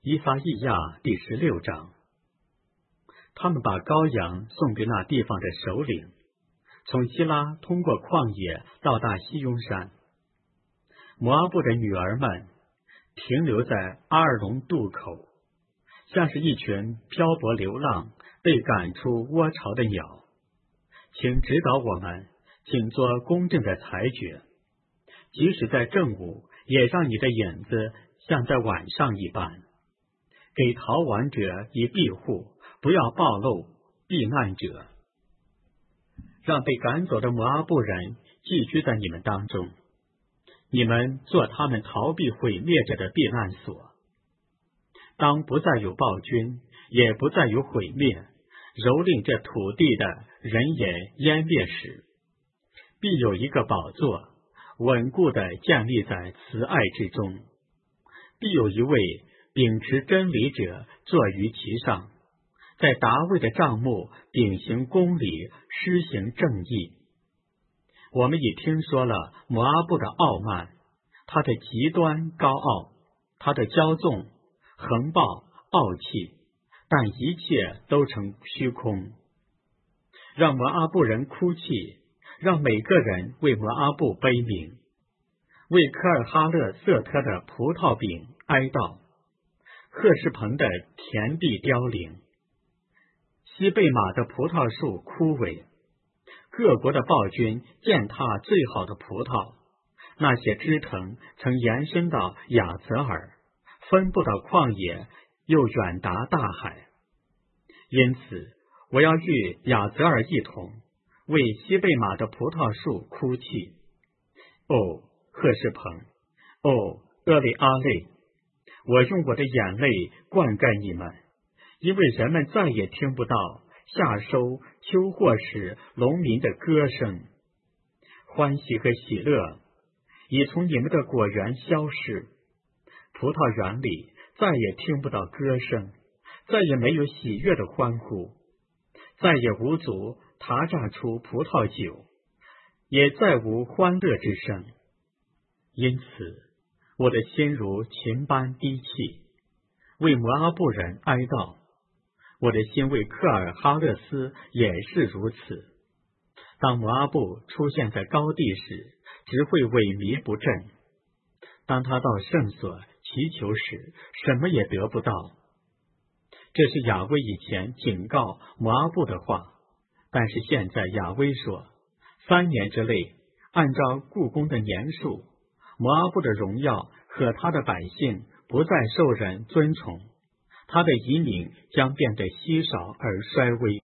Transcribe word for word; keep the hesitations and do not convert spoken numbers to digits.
以法忆亚第十六章。他们把羔羊送给那地方的首领，从希拉通过旷野到达西雍山。摩阿布的女儿们停留在阿尔龙渡口，像是一群漂泊流浪被赶出窝巢的鸟。请指导我们，请做公正的裁决，即使在正午，也让你的影子像在晚上一般，给逃亡者以庇护，不要暴露避难者。让被赶走的摩阿布人寄居在你们当中，你们做他们逃避毁灭者的避难所。当不再有暴君，也不再有毁灭，蹂躏这土地的人也湮灭时，必有一个宝座稳固地建立在慈爱之中，必有一位秉持真理者坐于其上，在达味的帐幕秉行公理，施行正义。我们已听说了摩阿布的傲慢，他的极端高傲，他的骄纵、横暴、傲气，但一切都成虚空。让摩阿布人哭泣，让每个人为摩阿布悲鸣，为科尔哈勒瑟特的葡萄饼哀悼，赫什彭的田地凋零，西贝玛的葡萄树枯萎，各国的暴君践踏最好的葡萄，那些枝藤曾延伸到亚泽尔，分布到旷野，又远达大海。因此我要与亚泽尔一同为西贝玛的葡萄树哭泣。哦，赫什彭，哦，厄利阿类，我用我的眼泪灌溉你们，因为人们再也听不到夏收秋获时农民的歌声。欢喜和喜乐已从你们的果园消逝，葡萄园里再也听不到歌声，再也没有喜悦的欢呼，再也无足挞榨出葡萄酒，也再无欢乐之声。因此我的心如琴般低泣，为摩阿布人哀悼，我的心为科尔哈勒斯也是如此。当摩阿布出现在高地时，只会萎靡不振；当他到圣所祈求时，什么也得不到。这是亚威以前警告摩阿布的话，但是现在亚威说，三年之内，按照故宫的年数，摩阿布的荣耀和他的百姓不再受人尊崇，他的移民将变得稀少而衰微。